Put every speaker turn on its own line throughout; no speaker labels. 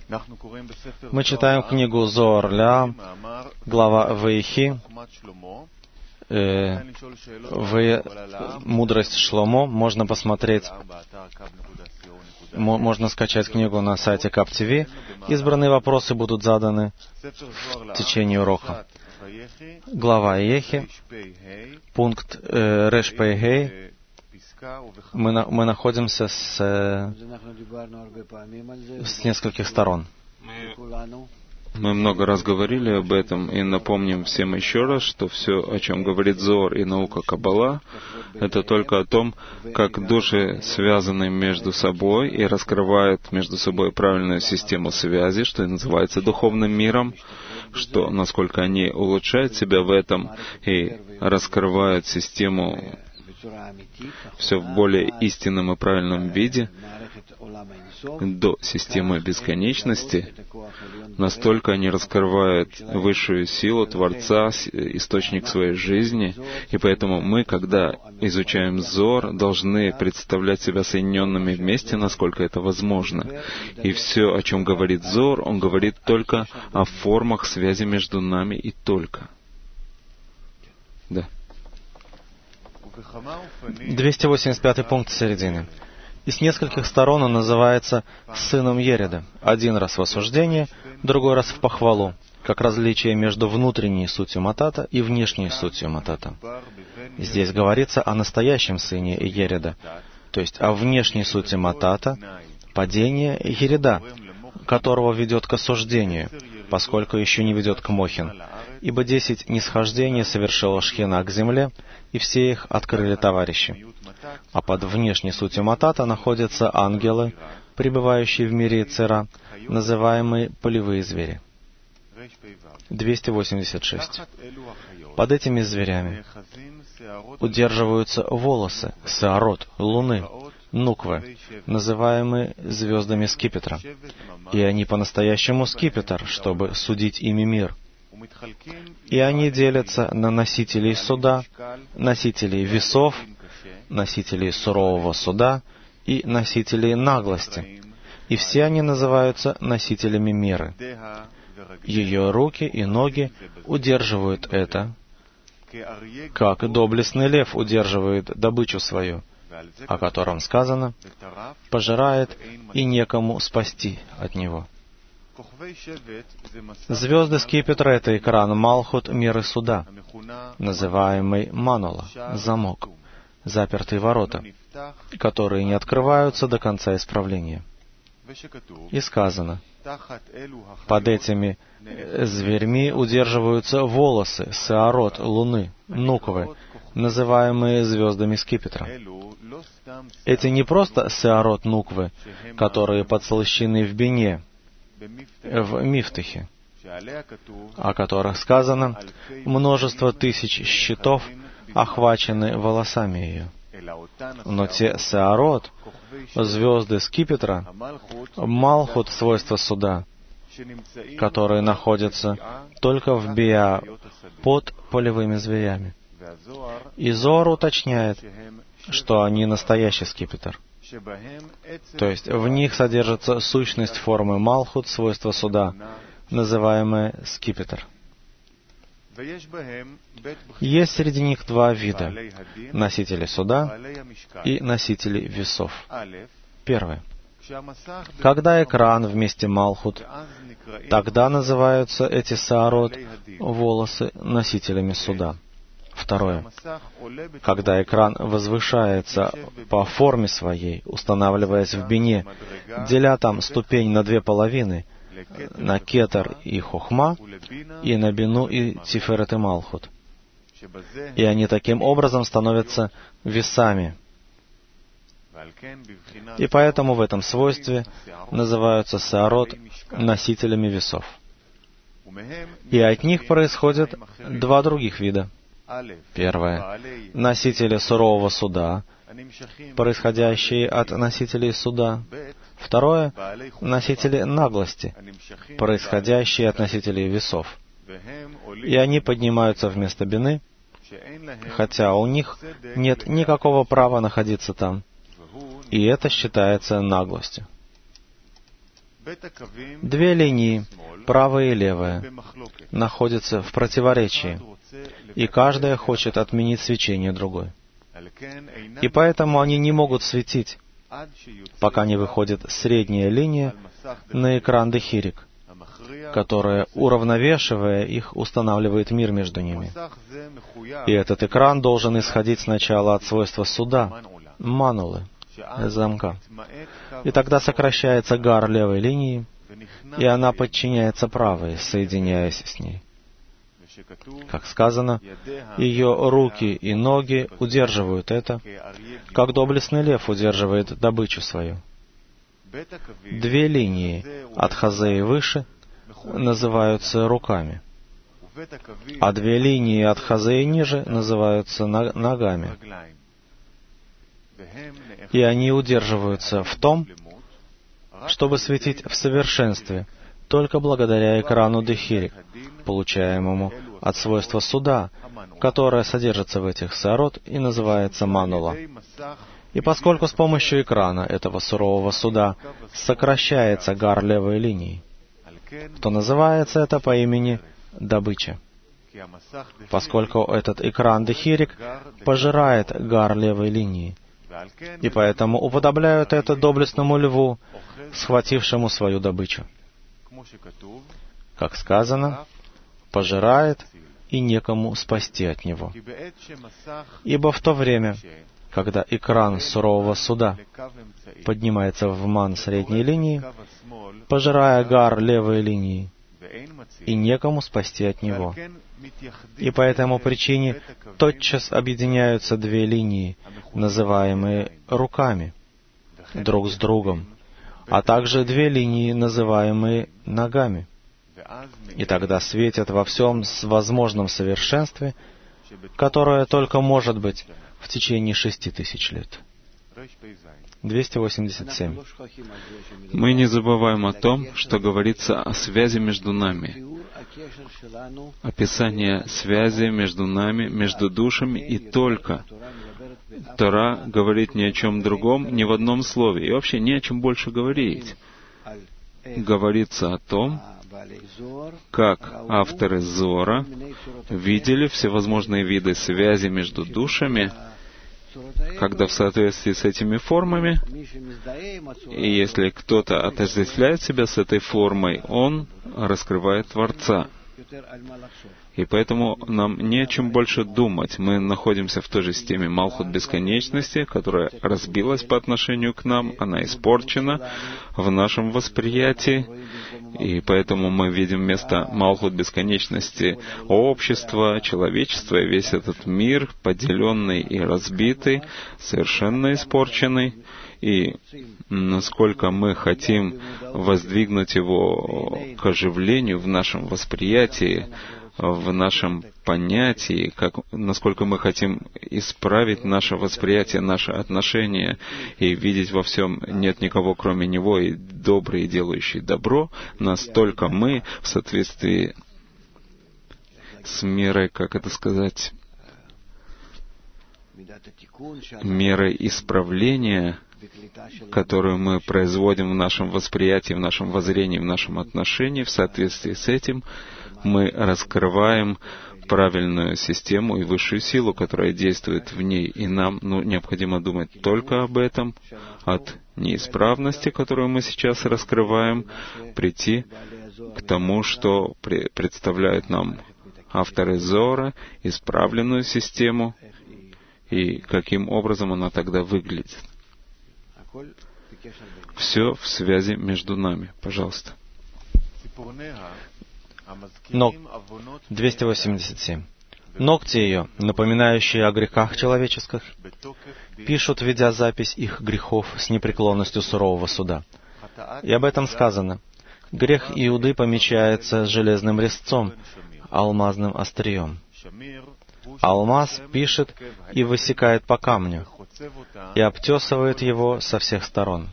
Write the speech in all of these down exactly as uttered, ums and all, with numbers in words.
Мы читаем книгу Зоар Ля, глава Ваихи, э, в «Мудрость Шломо». Можно посмотреть, можно скачать книгу на сайте Кап ти ви. Избранные вопросы будут заданы в течение урока. Глава Ехи, пункт э, Реш Пей Гей. Мы, на, мы находимся с, э, с нескольких сторон.
Мы много раз говорили об этом и напомним всем еще раз, что все, о чем говорит Зоар и наука Каббала, это только о том, как души связаны между собой и раскрывают между собой правильную систему связи, что и называется духовным миром, что насколько они улучшают себя в этом и раскрывают систему все в более истинном и правильном виде, до системы бесконечности, настолько они раскрывают высшую силу Творца, источник своей жизни, и поэтому мы, когда изучаем Зоар, должны представлять себя соединенными вместе, насколько это возможно. И все, о чем говорит Зоар, он говорит только о формах связи между нами и только. Да.
двести восемьдесят пятый пункт в середине. И с нескольких сторон он называется сыном Ереда. Один раз в осуждение, другой раз в похвалу, как различие между внутренней сутью Матата и внешней сутью Матата. Здесь говорится о настоящем сыне Ереда, то есть о внешней сути Матата, падение Ереда, которого ведет к осуждению, поскольку еще не ведет к Мохин. Ибо десять нисхождений совершила Шхина к земле, и все их открыли товарищи. А под внешней сутью Матата находятся ангелы, пребывающие в мире Ицера, называемые полевые звери. двести восемьдесят шесть. Под этими зверями удерживаются волосы, сеарот, луны, нуквы, называемые звездами скипетра. И они по-настоящему скипетр, чтобы судить ими мир. И они делятся на носителей суда, носителей весов, носителей сурового суда и носителей наглости. И все они называются носителями меры. Ее руки и ноги удерживают это, как доблестный лев удерживает добычу свою, о котором сказано: «Пожирает, и некому спасти от него». Звезды скипетра — это экран Малхут миры суда, называемый Манула, замок, запертые ворота, которые не открываются до конца исправления. И сказано: под этими зверьми удерживаются волосы, сеарот, луны, нуквы, называемые звездами скипетра. Эти не просто сеарот нуквы, которые подслащены в бине, в мифтахе, о которых сказано: множество тысяч щитов охвачены волосами ее. Но те сеарот, звезды скипетра, Малхут, свойства суда, которые находятся только в Биа, под полевыми зверями. И Зоар уточняет, что они настоящий скипетр. То есть в них содержится сущность формы Малхут, свойства суда, называемая скипетр. Есть среди них два вида — носители суда и носители весов. Первое. Когда экран вместе Малхут, тогда называются эти сеарот, волосы, носителями суда. Второе. Когда экран возвышается по форме своей, устанавливаясь в бине, деля там ступень на две половины, на кетер и хохма, и на бину и тиферет и малхут. И они таким образом становятся весами. И поэтому в этом свойстве называются сеарот носителями весов. И от них происходят два других вида. Первое. Носители сурового суда, происходящие от носителей суда. Второе. Носители наглости, происходящие от носителей весов. И они поднимаются вместо бины, хотя у них нет никакого права находиться там. И это считается наглостью. Две линии, правая и левая, находятся в противоречии, и каждая хочет отменить свечение другой. И поэтому они не могут светить, пока не выходит средняя линия на экран Дехирик, которая, уравновешивая их, устанавливает мир между ними. И этот экран должен исходить сначала от свойства суда, манулы, замка. И тогда сокращается гар левой линии, и она подчиняется правой, соединяясь с ней. Как сказано, ее руки и ноги удерживают это, как доблестный лев удерживает добычу свою. Две линии от хазеи выше называются руками, а две линии от хазеи ниже называются ногами. И они удерживаются в том, чтобы светить в совершенстве, только благодаря экрану Дехирик, получаемому от свойства суда, которое содержится в этих саарот и называется манула. И поскольку с помощью экрана этого сурового суда сокращается гар левой линии, то называется это по имени добыча. Поскольку этот экран Дехирик пожирает гар левой линии, и поэтому уподобляют это доблестному льву, схватившему свою добычу. Как сказано, пожирает, и некому спасти от него. Ибо в то время, когда экран сурового суда поднимается в ман средней линии, пожирая гар левой линии, и некому спасти от него. И по этому причине тотчас объединяются две линии, называемые руками, друг с другом, а также две линии, называемые ногами. И тогда светят во всем возможном совершенстве, которое только может быть в течение шести тысяч лет. двести восемьдесят семь.
Мы не забываем о том, что говорится о связи между нами. Описание связи между нами, между душами, и только Тора говорит ни о чем другом, ни в одном слове, и вообще ни о чем больше говорить. Говорится о том, как авторы Зора видели всевозможные виды связи между душами, когда в соответствии с этими формами, и если кто-то отождествляет себя с этой формой, он раскрывает Творца. И поэтому нам не о чем больше думать. Мы находимся в той же системе Малхут Бесконечности, которая разбилась по отношению к нам, она испорчена в нашем восприятии, и поэтому мы видим вместо Малхут Бесконечности общество, человечество, и весь этот мир, поделенный и разбитый, совершенно испорченный. И насколько мы хотим воздвигнуть его к оживлению в нашем восприятии, в нашем понятии, как, насколько мы хотим исправить наше восприятие, наше отношение и видеть во всем нет никого, кроме Него, и добрый, и делающий добро, настолько мы в соответствии с мерой, как это сказать, мерой исправления, которую мы производим в нашем восприятии, в нашем воззрении, в нашем отношении, в соответствии с этим мы раскрываем правильную систему и высшую силу, которая действует в ней. И нам ну, необходимо думать только об этом, от неисправности, которую мы сейчас раскрываем, прийти к тому, что при, представляют нам авторы Зора, исправленную систему, и каким образом она тогда выглядит. Все в связи между нами. Пожалуйста.
Но двести восемьдесят семь. Ногти ее, напоминающие о грехах человеческих, пишут, ведя запись их грехов с непреклонностью сурового суда. И об этом сказано. Грех Иуды помечается железным резцом, алмазным острием. Алмаз пишет и высекает по камню, и обтесывает его со всех сторон.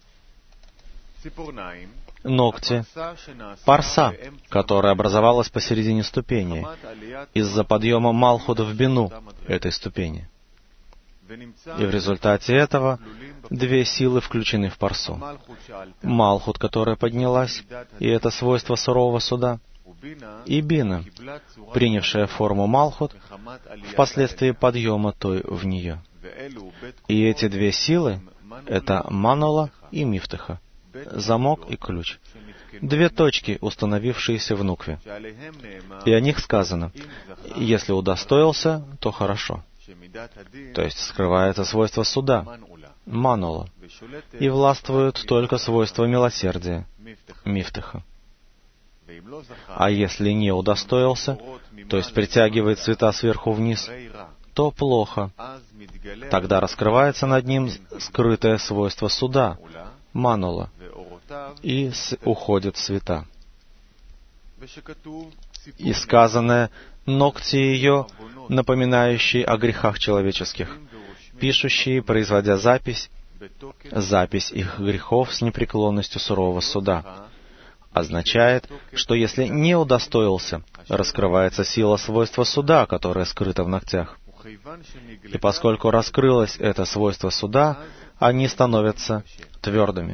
Ногти — парса, которая образовалась посередине ступени, из-за подъема Малхут в бину этой ступени. И в результате этого две силы включены в парсу. Малхут, которая поднялась, и это свойство сурового суда, и бина, принявшая форму Малхут, впоследствии подъема той в нее. И эти две силы — это Манола и Мифтаха, замок и ключ, две точки, установившиеся в нукве. И о них сказано: если удостоился, то хорошо. То есть скрывается свойство суда, Манола, и властвует только свойство милосердия, Мифтаха. А если не удостоился, то есть притягивает цвета сверху вниз, то плохо. Тогда раскрывается над ним скрытое свойство суда, Манола, и с... уходят цвета. И сказанное: ногти ее, напоминающие о грехах человеческих, пишущие, производя запись, запись их грехов с непреклонностью сурового суда, означает, что если не удостоился, раскрывается сила свойства суда, которое скрыто в ногтях. И поскольку раскрылось это свойство суда, они становятся твердыми.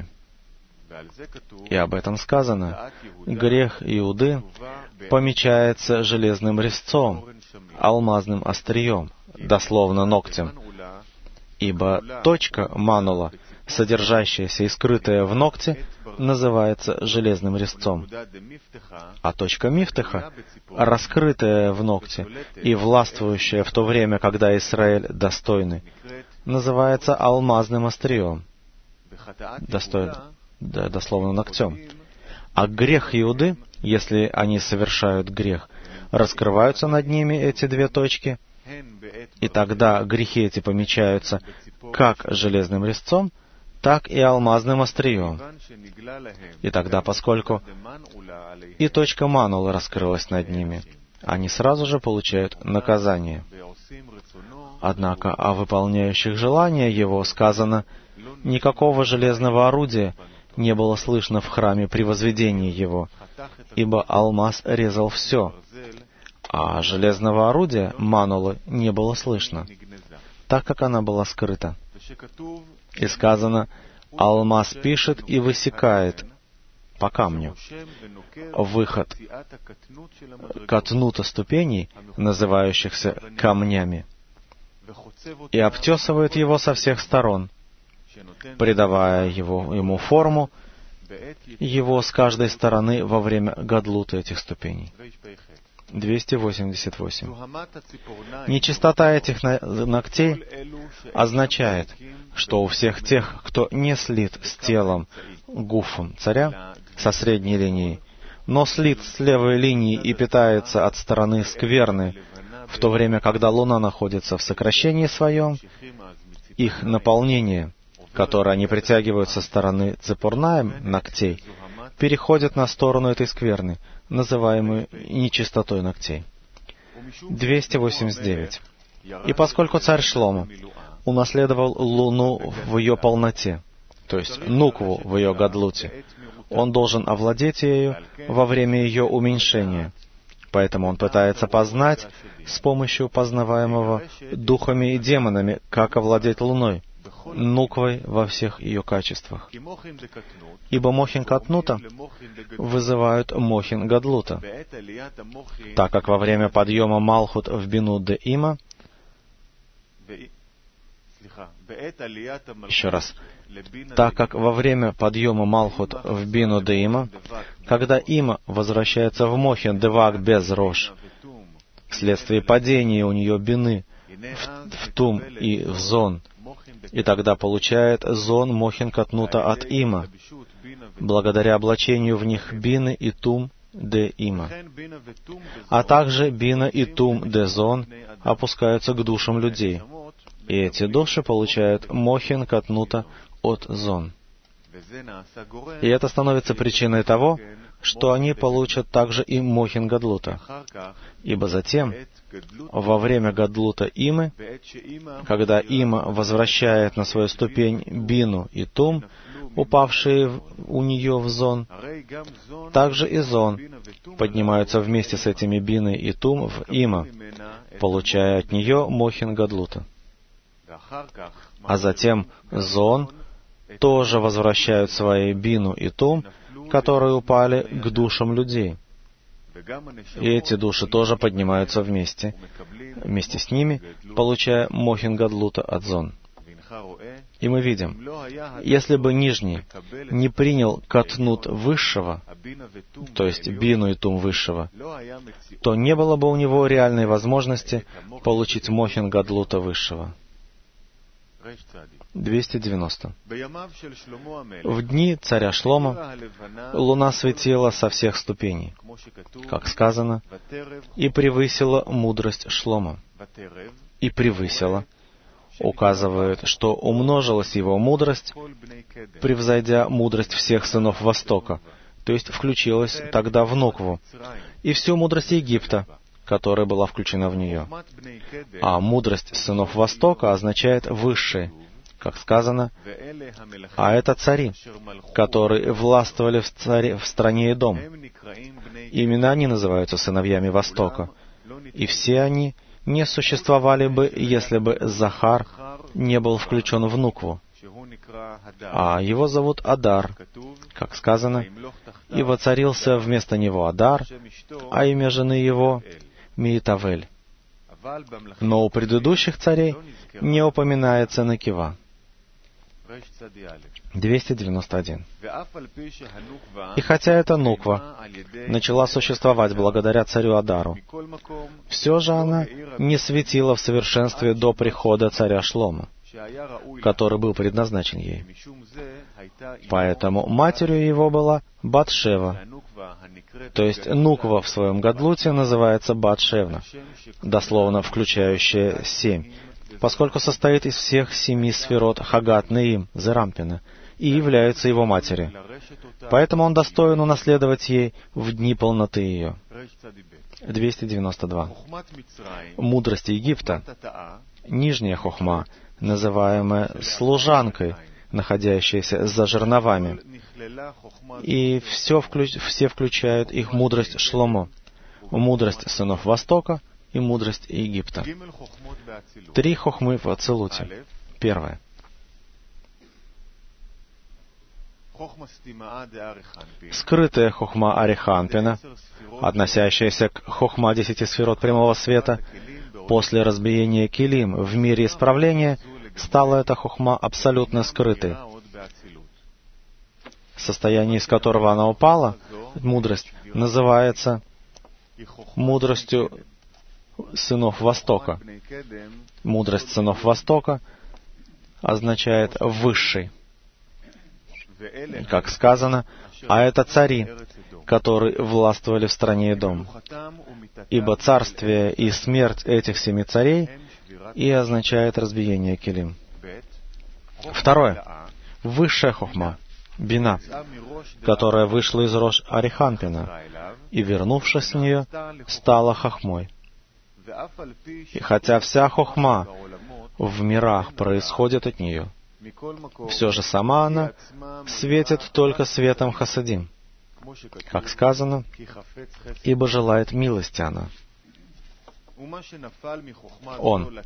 И об этом сказано: грех Иуды помечается железным резцом, алмазным острием, дословно ногтем. Ибо точка Манола, содержащаяся и скрытая в ногте, называется железным резцом. А точка Мифтаха, раскрытая в ногте и властвующая в то время, когда Израиль достойный, называется алмазным острием, Достой... да, дословно ногтем. А грех Иуды, если они совершают грех, раскрываются над ними эти две точки, и тогда грехи эти помечаются как железным резцом, так и алмазным острием. И тогда, поскольку и точка Манула раскрылась над ними, они сразу же получают наказание. Однако о выполняющих желания его сказано: никакого железного орудия не было слышно в храме при возведении его, ибо алмаз резал все, а железного орудия, Манулы, не было слышно, так как она была скрыта. И сказано: алмаз пишет и высекает по камню. Выход катнута ступеней, называющихся камнями, и обтесывает его со всех сторон, придавая его, ему форму, его с каждой стороны во время гадлута этих ступеней. двести восемьдесят восемь. Нечистота этих ногтей означает, что у всех тех, кто не слит с телом гуфом царя, со средней линии, но слит с левой линии и питается от стороны скверны, в то время, когда луна находится в сокращении своем, их наполнение, которое они притягивают со стороны цепурнаем ногтей, переходит на сторону этой скверны, называемой нечистотой ногтей. двести восемьдесят девять. И поскольку царь Шломо унаследовал луну в ее полноте, то есть нукву в ее гадлуте, он должен овладеть ею во время ее уменьшения. Поэтому он пытается познать с помощью познаваемого духами и демонами, как овладеть луной, нуквой во всех ее качествах. Ибо мохин катнута вызывают мохин гадлута, так как во время подъема Малхут в бину де има, еще раз, так как во время подъема Малхут в бину де има, когда има возвращается в мохин девак без рош, вследствие падения у нее бины в, в тум и в зон, и тогда получает зон мохин катнута от има, благодаря облачению в них бины и тум де има. А также бина и тум де зон опускаются к душам людей, и эти души получают мохин катнута от зон. И это становится причиной того, что они получат также и мохин гадлута. Ибо затем, во время гадлута имы, когда има возвращает на свою ступень бину и тум, упавшие у нее в зон, также и зон поднимаются вместе с этими биной и тум в има, получая от нее мохин гадлута. А затем Зон тоже возвращают свои бину и тум, которые упали к душам людей. И эти души тоже поднимаются вместе, вместе с ними, получая мохин гадлута от Зон. И мы видим, если бы нижний не принял катнут высшего, то есть бину и тум высшего, то не было бы у него реальной возможности получить мохин гадлута высшего. двести девяносто. В дни царя Шломо луна светила со всех ступеней, как сказано, и превысила мудрость Шломо. И превысила указывает, что умножилась его мудрость, превзойдя мудрость всех сынов Востока, то есть включилась тогда в Нукву, и всю мудрость Египта, которая была включена в нее. А мудрость сынов Востока означает «высшие», как сказано, а это цари, которые властвовали в, царе, в стране Эдом. Именно они называются сыновьями Востока, и все они не существовали бы, если бы Захар не был включен в Нукву. А его зовут Адар, как сказано, и воцарился вместо него Адар, а имя жены его Миитавель. Но у предыдущих царей не упоминается Накива. двести девяносто один. И хотя эта Нуква начала существовать благодаря царю Адару, все же она не светила в совершенстве до прихода царя Шломо, который был предназначен ей. Поэтому матерью его была Батшева, то есть Нуква в своем гадлуте называется Батшевна, дословно включающая семь, поскольку состоит из всех семи сферот Хагат Неим, Зерампина, и является его матерью. Поэтому он достоин унаследовать ей в дни полноты ее. двести девяносто два. Мудрость Египта, нижняя хохма, называемая служанкой, находящаяся за жерновами, и все, вклю... все включают их мудрость Шломо, мудрость сынов Востока и мудрость Египта. Три хохмы в Ацилуте. Первое. Скрытая хохма Ариханпина, относящаяся к хохма десяти сферот прямого света, после разбиения килим в мире исправления, стала эта хохма абсолютно скрытой. Состояние, из которого она упала, мудрость, называется мудростью сынов Востока. Мудрость сынов Востока означает «высший». Как сказано, а это цари, которые властвовали в стране Эдом. Ибо царствие и смерть этих семи царей и означает разбиение килим. Второе. Высшая хохма, бина, которая вышла из рож Ариханпина, и, вернувшись с нее, стала хохмой. И хотя вся хохма в мирах происходит от нее, все же сама она светит только светом хасадим, как сказано, ибо желает милости она. Он.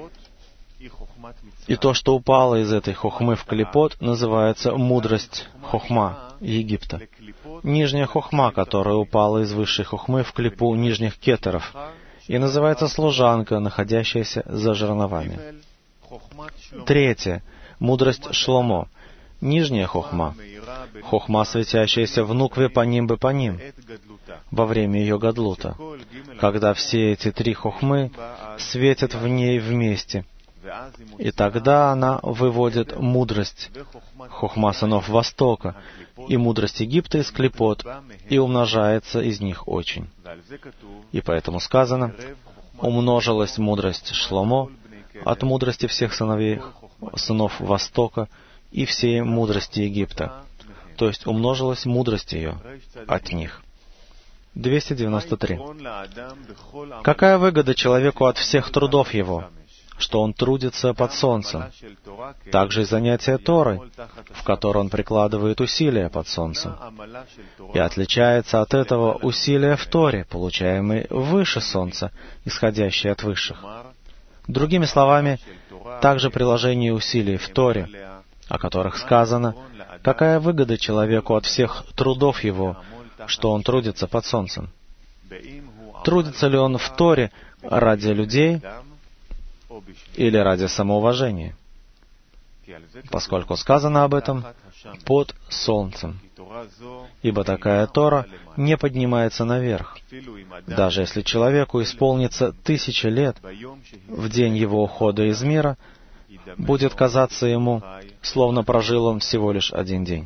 И то, что упало из этой хохмы в клипот, называется мудрость хохма Египта. Нижняя хохма, которая упала из высшей хохмы в клипу нижних кетеров, и называется служанка, находящаяся за жерновами. Третье. Мудрость Шломо. Нижняя хохма. Хохма, светящаяся в Нукве по ним бы по ним, во время ее гадлута, когда все эти три хохмы светят в ней вместе. И тогда она выводит мудрость хохма сынов Востока и мудрость Египта из клипот, и умножается из них очень. И поэтому сказано, умножилась мудрость Шломо от мудрости всех сыновей, сынов Востока и всей мудрости Египта, то есть умножилась мудрость ее от них. двести девяносто три. Какая выгода человеку от всех трудов его, что он трудится под солнцем? Также и занятие Торой, в которой он прикладывает усилия под солнцем. И отличается от этого усилия в Торе, получаемые выше солнца, исходящие от высших. Другими словами, также приложение усилий в Торе, о которых сказано, какая выгода человеку от всех трудов его, что он трудится под солнцем. Трудится ли он в Торе ради людей или ради самоуважения? Поскольку сказано об этом под солнцем. Ибо такая Тора не поднимается наверх. Даже если человеку исполнится тысяча лет, в день его ухода из мира будет казаться ему, словно прожил он всего лишь один день.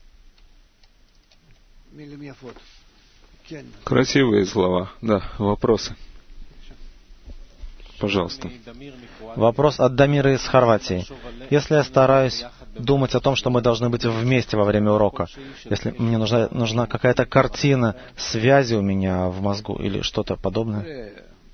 Красивые слова. Да, вопросы. Пожалуйста.
Вопрос от Дамира из Хорватии. Если я стараюсь думать о том, что мы должны быть вместе во время урока, если мне нужна, нужна какая-то картина связи у меня в мозгу или что-то подобное?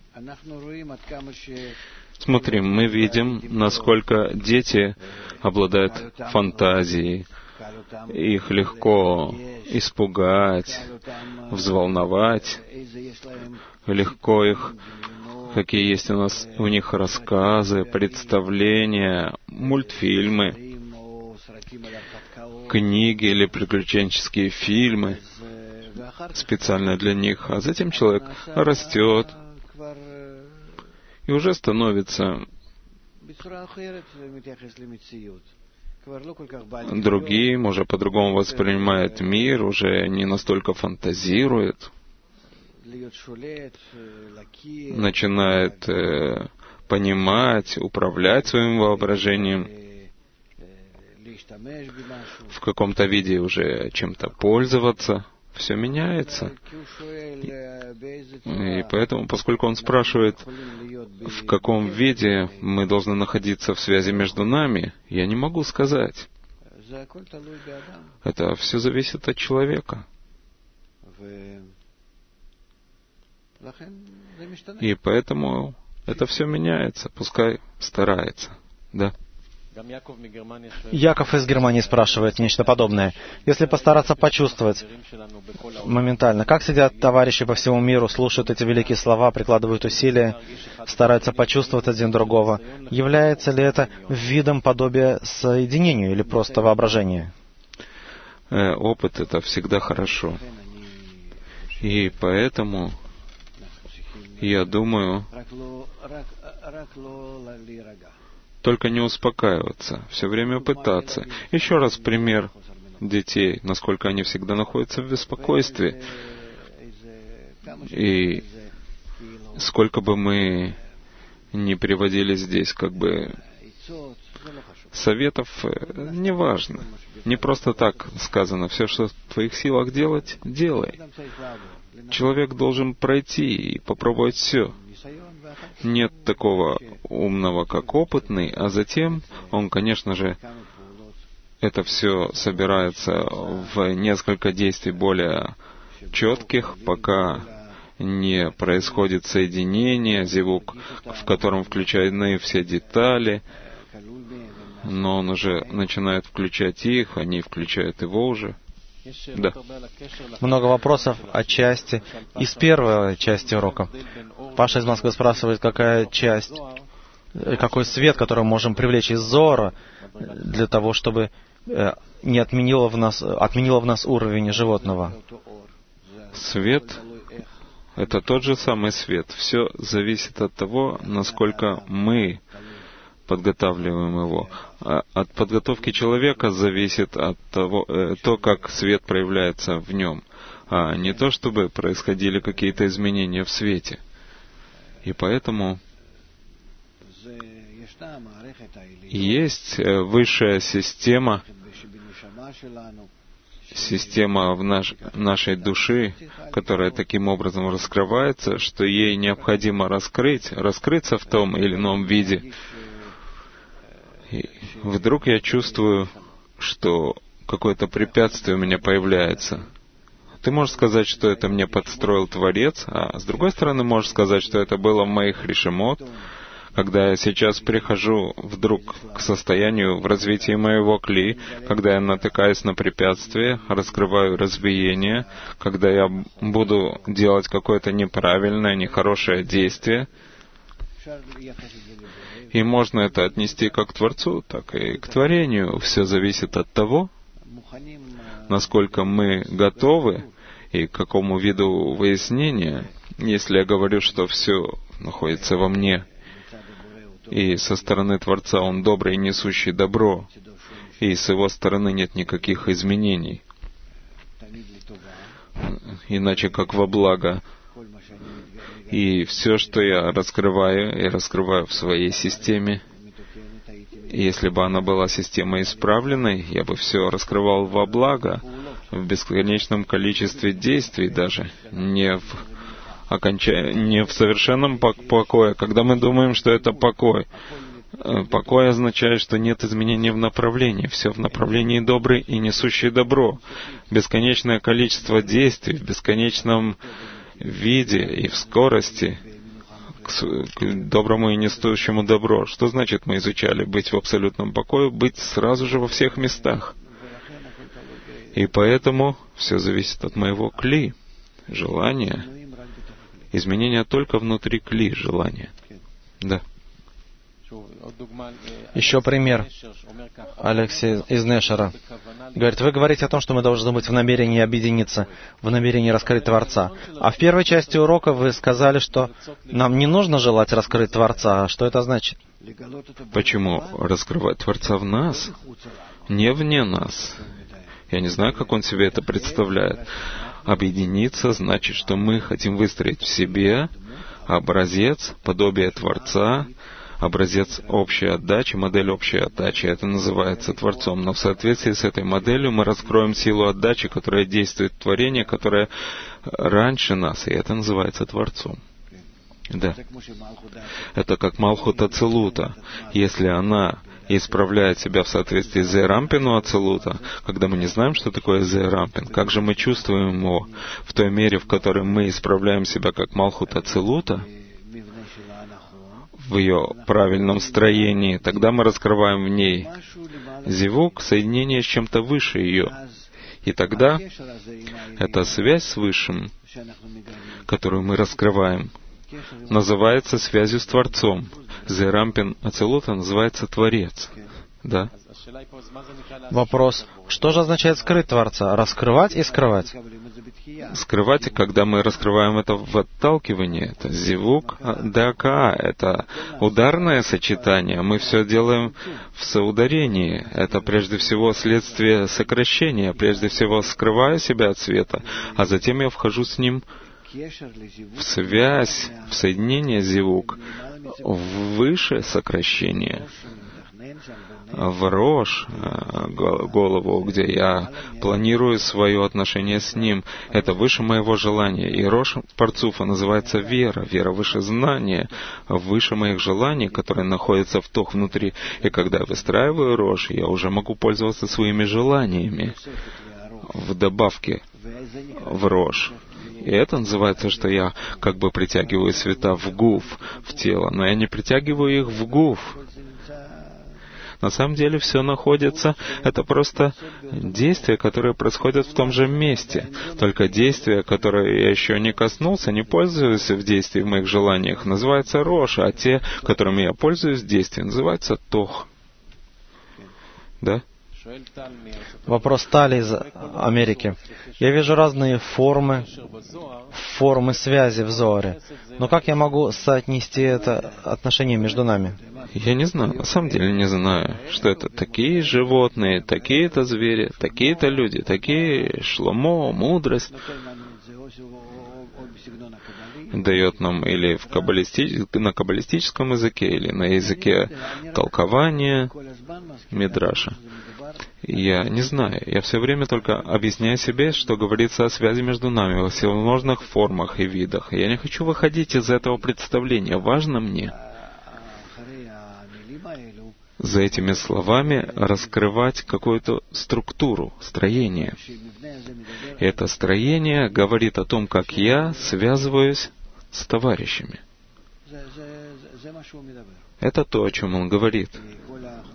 Смотрим, мы видим, насколько дети обладают фантазией. Их легко испугать, взволновать. Легко их, какие есть у нас у них рассказы, представления, мультфильмы, книги или приключенческие фильмы специально для них. А затем человек растет и уже становится другим, уже по-другому воспринимает мир, уже не настолько фантазирует, начинает э, понимать, управлять своим воображением, в каком-то виде уже чем-то пользоваться. Все меняется. И поэтому, поскольку он спрашивает, в каком виде мы должны находиться в связи между нами, я не могу сказать. Это все зависит от человека. И поэтому это все меняется. Пускай старается. Да.
Яков из Германии спрашивает нечто подобное. Если постараться почувствовать моментально, как сидят товарищи по всему миру, слушают эти великие слова, прикладывают усилия, стараются почувствовать один другого, является ли это видом подобия соединению или просто воображения?
Э, опыт — это всегда хорошо. И поэтому я думаю, только не успокаиваться, все время пытаться. Еще раз пример детей, насколько они всегда находятся в беспокойстве. И сколько бы мы ни приводили здесь как бы советов, не важно. Не просто так сказано. Все, что в твоих силах делать, делай. Человек должен пройти и попробовать все. Нет такого умного, как опытный, а затем он, конечно же, это все собирается в несколько действий более четких, пока не происходит соединение, зевук, в котором включены все детали, но он уже начинает включать их, они включают его уже. Да.
Много вопросов о части. Из первой части урока. Паша из Москвы спрашивает, какая часть, какой свет, который мы можем привлечь из Зора для того, чтобы не отменило в нас, отменило в нас уровень животного.
Свет — это тот же самый свет. Все зависит от того, насколько мы подготавливаем его. А от подготовки человека зависит от того, э, то, как свет проявляется в нем, а не то, чтобы происходили какие-то изменения в свете. И поэтому есть высшая система, система в наш, нашей души, которая таким образом раскрывается, что ей необходимо раскрыть, раскрыться в том или ином виде. И вдруг я чувствую, что какое-то препятствие у меня появляется. Ты можешь сказать, что это мне подстроил Творец, а с другой стороны можешь сказать, что это было в моих решимот, когда я сейчас прихожу вдруг к состоянию в развитии моего кли, когда я натыкаюсь на препятствие, раскрываю разбиение, когда я буду делать какое-то неправильное, нехорошее действие. И можно это отнести как к Творцу, так и к творению. Все зависит от того, насколько мы готовы и к какому виду выяснения. Если я говорю, что все находится во мне, и со стороны Творца Он добрый и несущий добро, и с Его стороны нет никаких изменений, иначе как во благо. И все, что я раскрываю, я раскрываю в своей системе. И если бы она была системой исправленной, я бы все раскрывал во благо, в бесконечном количестве действий даже, не в, оконча... не в совершенном покое. Когда мы думаем, что это покой, покой означает, что нет изменений в направлении. Все в направлении добрый и несущий добро. Бесконечное количество действий в бесконечном виде и в скорости к, к доброму и несущему добро. Что значит мы изучали? Быть в абсолютном покое, быть сразу же во всех местах. И поэтому все зависит от моего кли, желания. Изменения только внутри кли, желания. Да.
Еще пример. Алексей из Нешера говорит, вы говорите о том, что мы должны быть в намерении объединиться, в намерении раскрыть Творца. А в первой части урока вы сказали, что нам не нужно желать раскрыть Творца. Что это значит?
Почему раскрывать Творца в нас, не вне нас? Я не знаю, как он себе это представляет. Объединиться значит, что мы хотим выстроить в себе образец, подобие Творца, образец общей отдачи, модель общей отдачи. Это называется Творцом. Но в соответствии с этой моделью мы раскроем силу отдачи, которая действует в творении, которая раньше нас, и это называется Творцом. Да. Это как Малхут Ацилута. Если она исправляет себя в соответствии с Зерампину Ацилута, когда мы не знаем, что такое Зерампин, как же мы чувствуем его в той мере, в которой мы исправляем себя как Малхут Ацилута, в ее правильном строении, тогда мы раскрываем в ней зивук, соединение с чем-то выше ее. И тогда эта связь с Высшим, которую мы раскрываем, называется связью с Творцом. Зерампин Ацилута называется Творец. Да?
Вопрос. Что же означает скрыть Творца? Раскрывать и скрывать?
Скрывать, когда мы раскрываем это в отталкивании, это зивук дака, это ударное сочетание. Мы все делаем в соударении. Это прежде всего следствие сокращения. Прежде всего скрываю себя от света, а затем я вхожу с ним в связь, в соединение зивук, выше сокращения, в рожь, голову, где я планирую свое отношение с Ним. Это выше моего желания. И рожь Парцуфа называется вера. Вера выше знания, выше моих желаний, которые находятся в тох внутри. И когда я выстраиваю рожь, я уже могу пользоваться своими желаниями в добавке в рожь. И это называется, что я как бы притягиваю света в гуф, в тело, но я не притягиваю их в гуф. На самом деле все находится, это просто действия, которые происходят в том же месте. Только действия, которые я еще не коснулся, не пользуюсь в действии в моих желаниях, называются рош, а те, которыми я пользуюсь в действии, называются тох. Да?
Вопрос Тали из Америки. Я вижу разные формы, формы связи в Зоаре. Но как я могу соотнести это отношение между нами?
Я не знаю, на самом деле не знаю, что это такие животные, такие-то звери, такие-то люди, такие Шломо, мудрость дает нам или в каббалисти... на каббалистическом языке, или на языке толкования Мидраша. Я не знаю. Я все время только объясняю себе, что говорится о связи между нами во всевозможных формах и видах. Я не хочу выходить из этого представления. Важно мне за этими словами раскрывать какую-то структуру, строение. И это строение говорит о том, как я связываюсь с товарищами. Это то, о чем он говорит.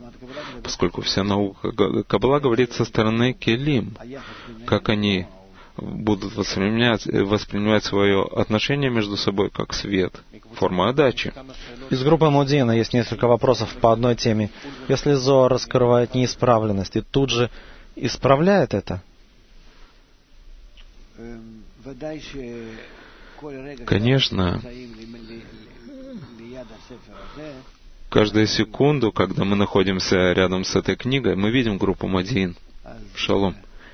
Поскольку вся наука Каббала говорит со стороны келим, как они будут воспринимать, воспринимать свое отношение между собой как свет, форма отдачи.
Из группы Модина есть несколько вопросов по одной теме. Если Зоар раскрывает неисправленность и тут же исправляет это?
Конечно, каждую секунду, когда мы находимся рядом с этой книгой, мы видим группу Модин. Шалом.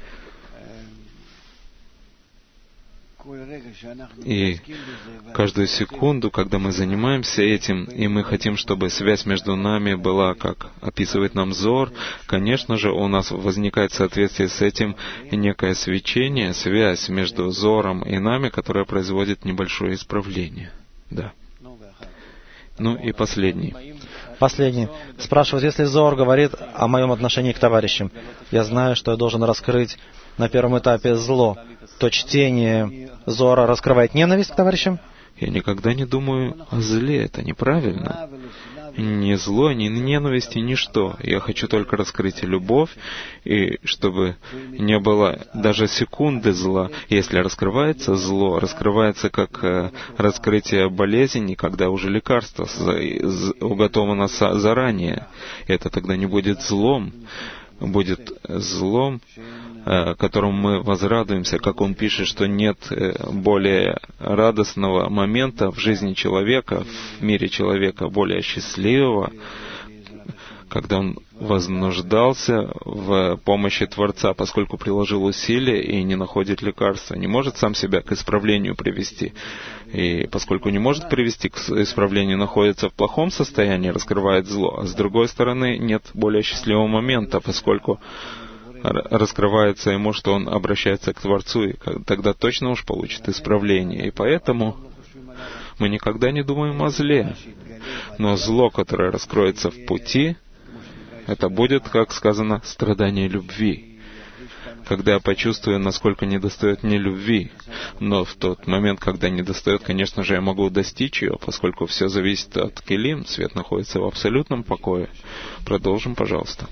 И каждую секунду, когда мы занимаемся этим, и мы хотим, чтобы связь между нами была, как описывает нам Зоар, конечно же, у нас возникает в соответствии с этим некое свечение, связь между Зоаром и нами, которая производит небольшое исправление. Да. Ну и последний.
Последний. Спрашивают, если Зоар говорит о моем отношении к товарищам, я знаю, что я должен раскрыть на первом этапе зло, то чтение Зоара раскрывает ненависть к товарищам?
Я никогда не думаю о зле, это неправильно. Ни зло, ни ненависть, ни ничто. Я хочу только раскрыть любовь, и чтобы не было даже секунды зла. Если раскрывается зло, раскрывается как раскрытие болезни, когда уже лекарство уготовано заранее. Это тогда не будет злом. Будет злом, которому мы возрадуемся, как он пишет, что нет более радостного момента в жизни человека, в мире человека, более счастливого, когда он вознуждался в помощи Творца, поскольку приложил усилия и не находит лекарства, не может сам себя к исправлению привести. И поскольку не может привести к исправлению, находится в плохом состоянии, раскрывает зло. А с другой стороны, нет более счастливого момента, поскольку раскрывается ему, что он обращается к Творцу, и тогда точно уж получит исправление. И поэтому мы никогда не думаем о зле. Но зло, которое раскроется в пути, это будет, как сказано, страдание любви. Когда я почувствую, насколько недостает мне любви. Но в тот момент, когда недостает, конечно же, я могу достичь ее, поскольку все зависит от келим, свет находится в абсолютном покое. Продолжим, пожалуйста.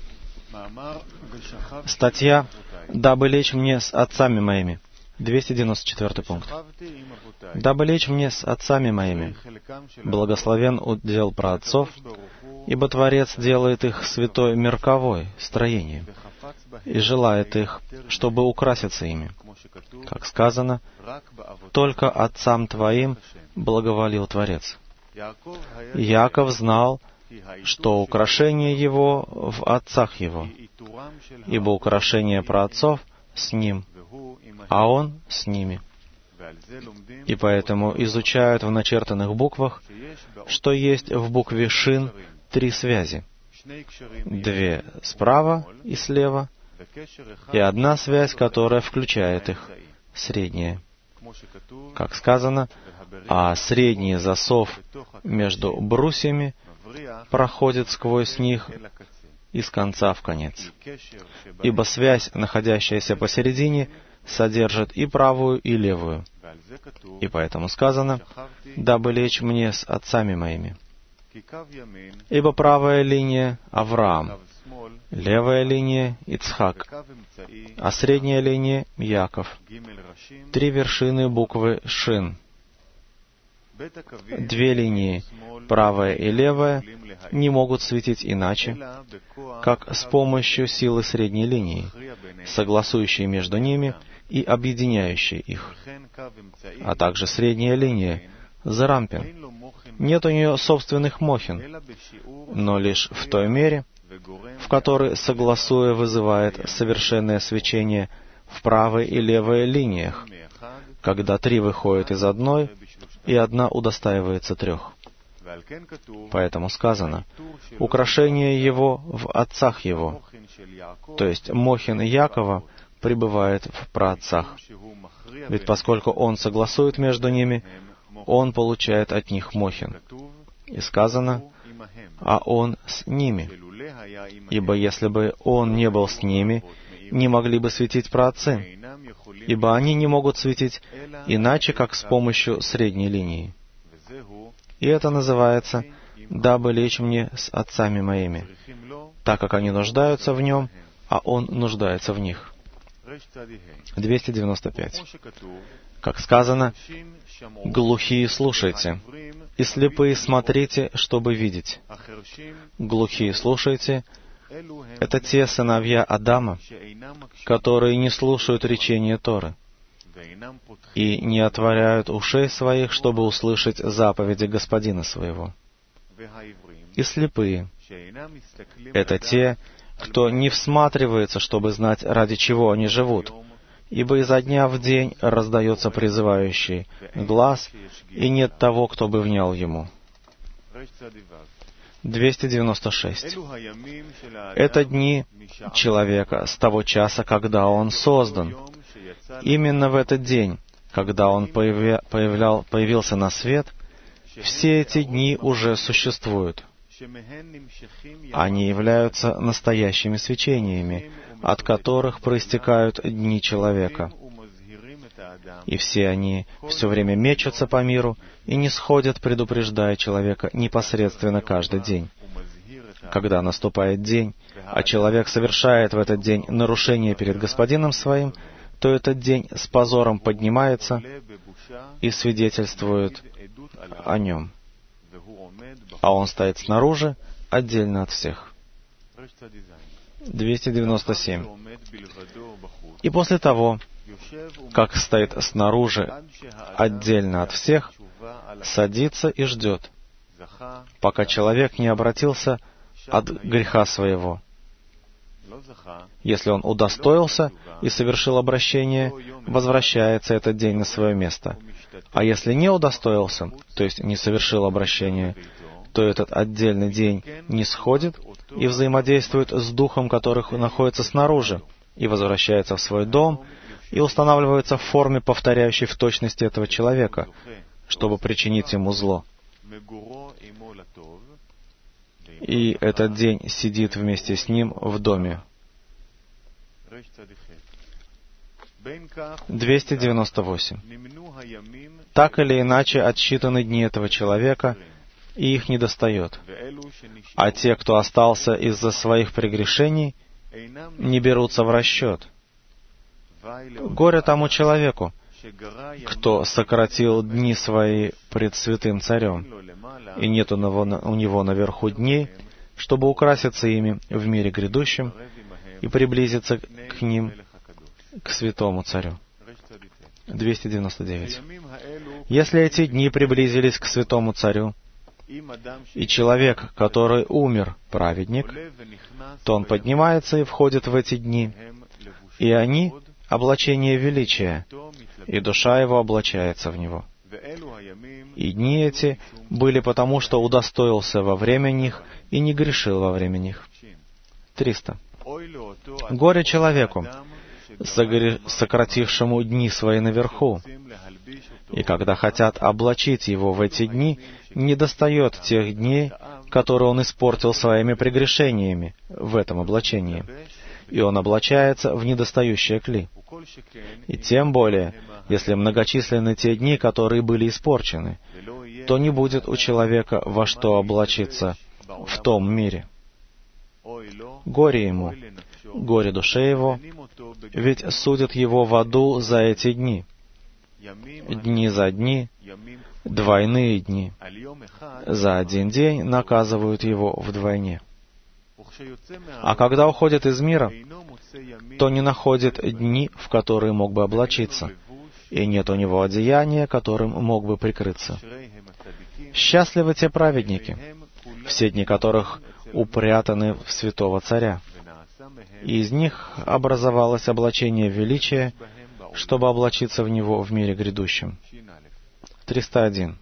Статья «Дабы лечь мне с отцами моими». двести девяносто четвёртый пункт. «Дабы лечь мне с отцами моими, благословен удел праотцов, ибо Творец делает их святой мирковой строением и желает их, чтобы украситься ими. Как сказано, только отцам твоим благоволил Творец. Яков знал, что украшение его в отцах его, ибо украшение праотцов с ним, а он с ними. И поэтому изучают в начертанных буквах, что есть в букве Шин три связи. Две справа и слева, и одна связь, которая включает их, средняя. Как сказано, а средний засов между брусьями проходит сквозь них из конца в конец. Ибо связь, находящаяся посередине, содержит и правую, и левую. И поэтому сказано, «Дабы лечь мне с отцами моими». Ибо правая линия — Авраам, левая линия — Ицхак, а средняя линия — Яков. Три вершины буквы Шин. Две линии, правая и левая, не могут светить иначе, как с помощью силы средней линии, согласующей между ними и объединяющей их. А также средняя линия, Зарампин. Нет у нее собственных мохин, но лишь в той мере, в которой, согласуя, вызывает совершенное свечение в правой и левой линиях, когда три выходят из одной, и одна удостаивается трех. Поэтому сказано, украшение его в отцах его, то есть мохин Якова пребывает в праотцах. Ведь поскольку он согласует между ними, он получает от них мохин. И сказано, а он с ними. Ибо если бы он не был с ними, не могли бы светить праотцы, ибо они не могут светить иначе, как с помощью средней линии. И это называется «дабы лечь мне с отцами моими», так как они нуждаются в нем, а он нуждается в них. двести девяносто пять. Как сказано, «Глухие слушайте, и слепые смотрите, чтобы видеть». Глухие слушайте — это те сыновья Адама, которые не слушают речения Торы и не отворяют ушей своих, чтобы услышать заповеди Господина своего. И слепые — это те, кто не всматривается, чтобы знать, ради чего они живут, ибо изо дня в день раздается призывающий глаз, и нет того, кто бы внял ему. двести девяносто шесть. Это дни человека с того часа, когда он создан. Именно в этот день, когда он появля... появлял... появился на свет, все эти дни уже существуют. Они являются настоящими свечениями, от которых проистекают дни человека. И все они все время мечутся по миру и не сходят, предупреждая человека непосредственно каждый день. Когда наступает день, а человек совершает в этот день нарушение перед Господином своим, то этот день с позором поднимается и свидетельствует о нем. А он стоит снаружи, отдельно от всех. двести девяносто семь. И после того, как стоит снаружи, отдельно от всех, садится и ждет, пока человек не обратился от греха своего. Если он удостоился и совершил обращение, возвращается этот день на свое место. А если не удостоился, то есть не совершил обращение, то этот отдельный день не сходит и взаимодействует с духом, который находится снаружи, и возвращается в свой дом, и устанавливается в форме, повторяющей в точности этого человека, чтобы причинить ему зло. И этот день сидит вместе с ним в доме. двести девяносто восемь. Так или иначе отсчитаны дни этого человека, и их недостает. А те, кто остался из-за своих прегрешений, не берутся в расчет. Горе тому человеку, кто сократил дни свои пред святым царем, и нет у него, у него наверху дней, чтобы украситься ими в мире грядущем и приблизиться к ним, к святому царю. двести девяносто девять. Если эти дни приблизились к святому царю, и человек, который умер, праведник, то он поднимается и входит в эти дни, и они — облачение величия, и душа его облачается в него. И дни эти были потому, что удостоился во время них и не грешил во время них. триста. Горе человеку, сократившему дни свои наверху, и когда хотят облачить его в эти дни, недостает тех дней, которые он испортил своими прегрешениями в этом облачении, и он облачается в недостающее кли. И тем более, если многочисленны те дни, которые были испорчены, то не будет у человека во что облачиться в том мире. Горе ему, горе душе его, ведь судят его в аду за эти дни. Дни за дни, двойные дни. За один день наказывают его вдвойне. А когда уходит из мира, то не находит дни, в которые мог бы облачиться, и нет у него одеяния, которым мог бы прикрыться. Счастливы те праведники, все дни которых упрятаны в святого царя, и из них образовалось облачение величия, чтобы облачиться в него в мире грядущем. триста один.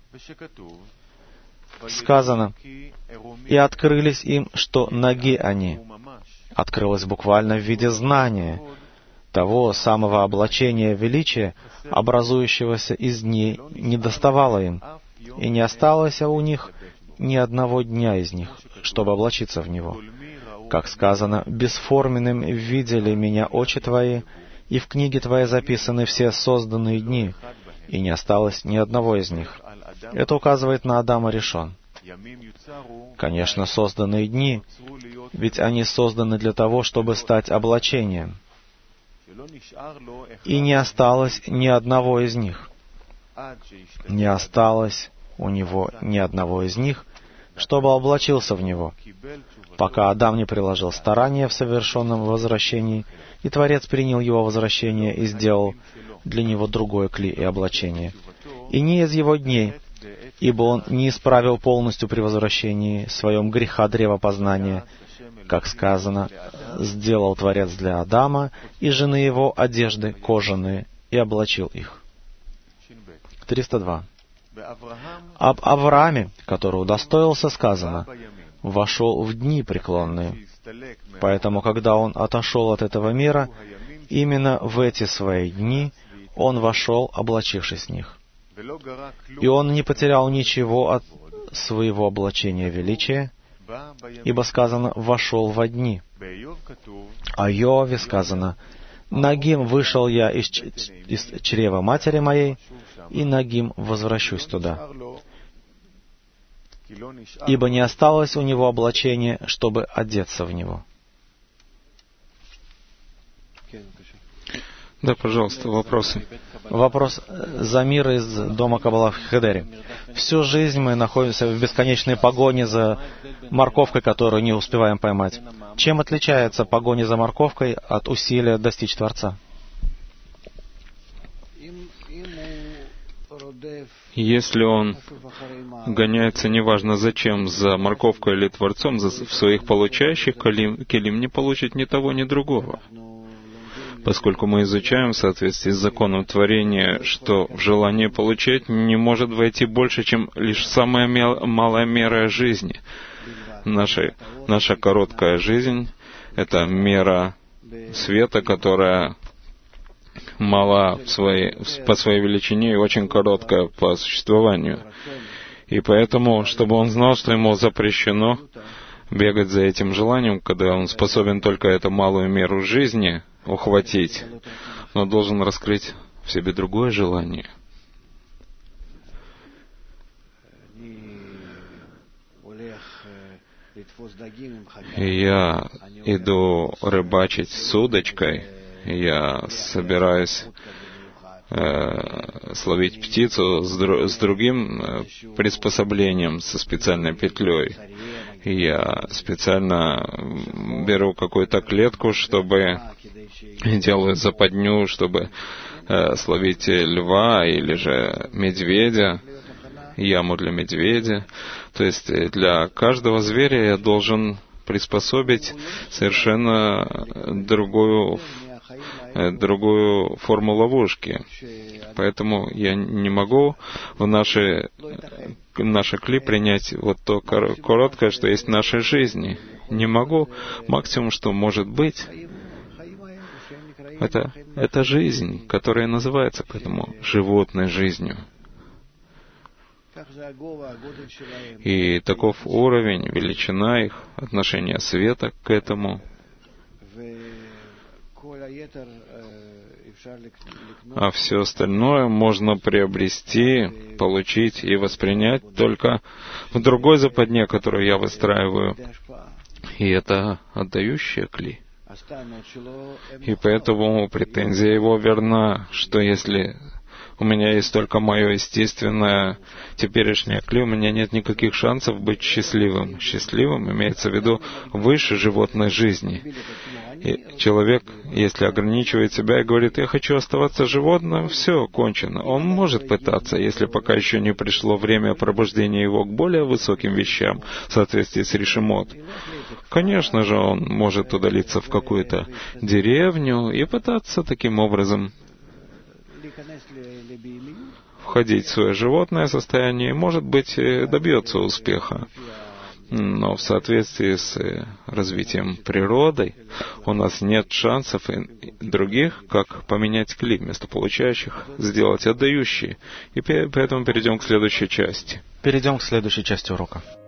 Сказано, «И открылись им, что ноги они». Открылось буквально в виде знания, того самого облачения величия, образующегося из дней, не доставало им, и не осталось у них ни одного дня из них, чтобы облачиться в него. Как сказано, «Бесформенным видели меня очи твои, и в книге твоей записаны все созданные дни, и не осталось ни одного из них». Это указывает на Адама Ришон. Конечно, созданные дни, ведь они созданы для того, чтобы стать облачением. и не осталось ни одного из них. Не осталось у него ни одного из них, чтобы облачился в него, пока Адам не приложил старания в совершенном возвращении, и Творец принял его возвращение и сделал для него другое кли и облачение. И не из его дней, ибо он не исправил полностью при возвращении своем греха древа познания, как сказано, сделал Творец для Адама и жены его одежды кожаные и облачил их. триста два. Об Аврааме, который удостоился, сказано, вошел в дни преклонные. Поэтому, когда он отошел от этого мира, именно в эти свои дни он вошел, облачившись в них. И он не потерял ничего от своего облачения величия, ибо сказано «вошел во дни». О Иове сказано «нагим вышел я из, ч... из чрева матери моей, и нагим возвращусь туда». Ибо не осталось у него облачения, чтобы одеться в него.
Да, пожалуйста, вопросы.
Вопрос Замира из дома Каббала в Хедере. Всю жизнь мы находимся в бесконечной погоне за морковкой, которую не успеваем поймать. Чем отличается погоня за морковкой от усилия достичь Творца?
Если он гоняется, неважно зачем, за морковкой или Творцом, за, в своих получающих келим, келим не получит ни того, ни другого. Поскольку мы изучаем в соответствии с законом творения, что в желание получать не может войти больше, чем лишь самая мел, малая мера жизни. Наша, наша короткая жизнь — это мера света, которая мала в своей, по своей величине и очень короткая по существованию. И поэтому, чтобы он знал, что ему запрещено бегать за этим желанием, когда он способен только эту малую меру жизни ухватить, но должен раскрыть в себе другое желание. И я иду рыбачить с удочкой, я собираюсь э, словить птицу с, дру, с другим э, приспособлением, со специальной петлей. Я специально беру какую-то клетку, чтобы делаю западню, чтобы э, словить льва или же медведя, яму для медведя. То есть для каждого зверя я должен приспособить совершенно другую, э, другую форму ловушки. Поэтому я не могу в наши, наши кли принять вот то короткое, что есть в нашей жизни. Не могу. Максимум, что может быть, это, это жизнь, которая называется поэтому животной жизнью. И таков уровень, величина их, отношение света к этому. А все остальное можно приобрести, получить и воспринять только в другой западне, которую я выстраиваю. И это отдающее кли. И поэтому претензия его верна, что если у меня есть только мое естественное теперешнее кли, у меня нет никаких шансов быть счастливым. Счастливым имеется в виду выше животной жизни. И человек, если ограничивает себя и говорит, я хочу оставаться животным, все, кончено. Он может пытаться, если пока еще не пришло время пробуждения его к более высоким вещам в соответствии с Ришимот. Конечно же, он может удалиться в какую-то деревню и пытаться таким образом входить в свое животное состояние и, может быть, добьется успеха. Но в соответствии с развитием природы у нас нет шансов и других, как поменять кли вместо получающих, сделать отдающие. И поэтому перейдем к следующей части.
Перейдем к следующей части урока.